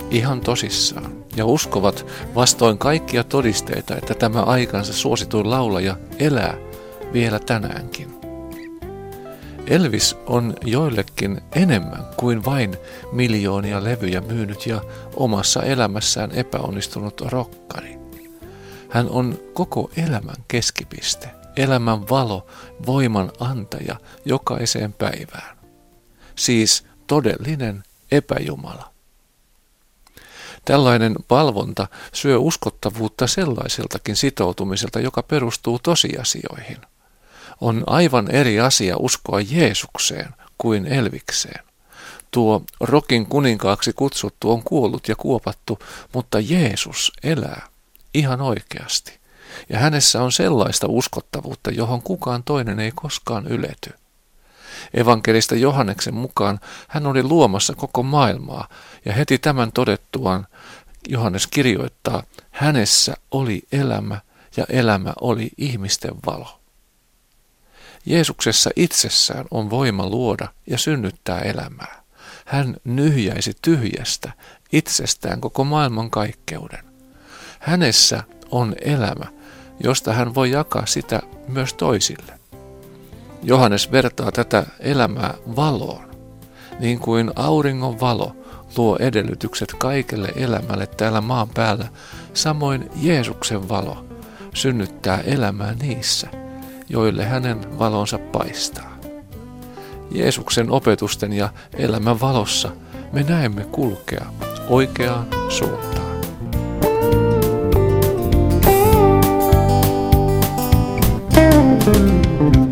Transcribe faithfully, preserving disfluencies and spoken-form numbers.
ihan tosissaan ja uskovat vastoin kaikkia todisteita, että tämä aikansa suosituin laulaja elää vielä tänäänkin. Elvis on joillekin enemmän kuin vain miljoonia levyjä myynyt ja omassa elämässään epäonnistunut rokkari. Hän on koko elämän keskipiste, elämän valo, voiman antaja jokaiseen päivään. Siis todellinen epäjumala. Tällainen valvonta syö uskottavuutta sellaiseltakin sitoutumiselta, joka perustuu tosiasioihin. On aivan eri asia uskoa Jeesukseen kuin Elvikseen. Tuo rokin kuninkaaksi kutsuttu on kuollut ja kuopattu, mutta Jeesus elää ihan oikeasti. Ja hänessä on sellaista uskottavuutta, johon kukaan toinen ei koskaan ylety. Evankelista Johanneksen mukaan hän oli luomassa koko maailmaa, ja heti tämän todettuaan Johannes kirjoittaa, hänessä oli elämä, ja elämä oli ihmisten valo. Jeesuksessa itsessään on voima luoda ja synnyttää elämää. Hän nyhjäisi tyhjästä itsestään koko maailman kaikkeuden. Hänessä on elämä, josta hän voi jakaa sitä myös toisille. Johannes vertaa tätä elämää valoon, niin kuin auringon valo luo edellytykset kaikelle elämälle täällä maan päällä, samoin Jeesuksen valo synnyttää elämää niissä, joille hänen valonsa paistaa. Jeesuksen opetusten ja elämän valossa me näemme kulkea oikeaan suuntaan. Thank you.